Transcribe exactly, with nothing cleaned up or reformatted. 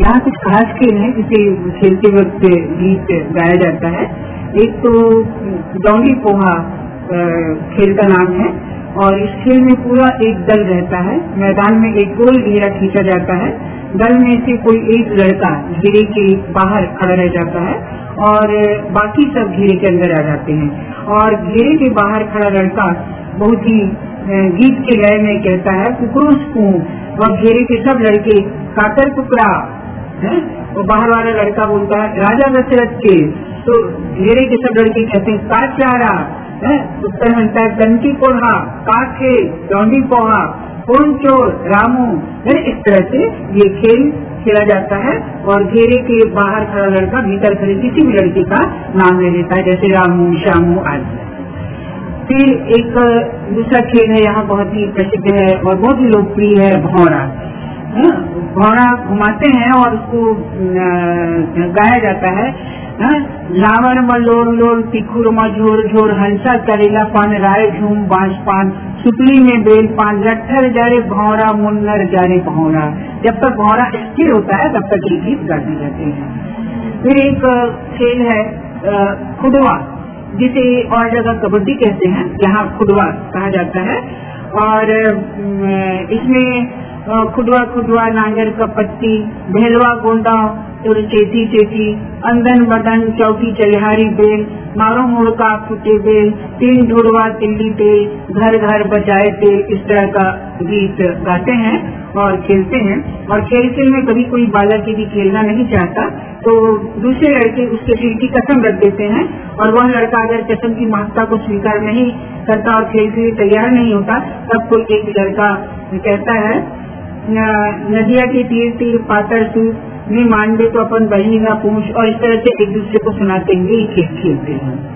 यहाँ कुछ खास खेल है जिसे खेलते वक्त गीत गाया जाता है। एक तो डोंगी पोहा खेल का नाम है, और इस खेल में पूरा एक दल रहता है। मैदान में एक गोल घेरा खींचा जाता है, दल में से कोई एक लड़का घेरे के बाहर खड़ा रह जाता है और बाकी सब घेरे के अंदर आ जाते हैं। और घेरे के बाहर खड़ा लड़का बहुत ही गीत के लय में कहता है कुकुरुस कू, और घेरे के सब लड़के कातर कुकरा है, और बाहर वाला लड़का बोलता है राजा दशरथ के, तो घेरे के सब लड़के कहते हैं काचारा है, उत्तर मिलता है कंकी पोहा, काखे, डोंडी पोहा, कौन चोर, रामू है। इस तरह से ये खेल खेला जाता है और घेरे के बाहर खड़ा लड़का भीतर खड़े किसी भी लड़के का नाम ले लेता है, जैसे रामू, श्यामू आदि। फिर एक दूसरा खेल है यहाँ बहुत ही प्रसिद्ध है और बहुत ही लोकप्रिय है, भौरा। भौरा घुमाते हैं और उसको गाया जाता है। लावर मलोर लोर तिखुर मझोर झोर, हंसा करेला पान, राय झूम बांस पान, सुपली में बेल पान, लट्ठर जारे भौरा, मुन्नर जारे भौरा। जब तक भौरा स्थिर होता है तब तक ये गीत गाते जाते हैं। फिर एक खेल है खुडवा, जिसे और जगह कबड्डी कहते हैं, यहाँ खुडवा कहा जाता है। और इसमें खुडवा खुडवा नांगर का पत्ती, भेलवा गोंदा और चेती चेती, अंदन बदन चौकी चलिहारी बेल, मारो मुड़का फुटे बेल, तीन ढुड़वा तिल्ली तेल, घर घर बजाए तेल। इस तरह का गीत गाते हैं और खेलते हैं। और खेल खेल में कभी कोई बालक यदि खेलना नहीं चाहता तो दूसरे लड़के उसके खेल की कसम रख देते हैं, और वह लड़का अगर कसम की महत्ता को स्वीकार नहीं करता और खेल के लिए तैयार नहीं होता, तब कोई एक लड़का कहता है नदिया के तीर तीर पातर सूप में मान दे तो अपन बही ना पूछ, और इस तरह से एक दूसरे को सुनाते हुए खेल खेलते हैं।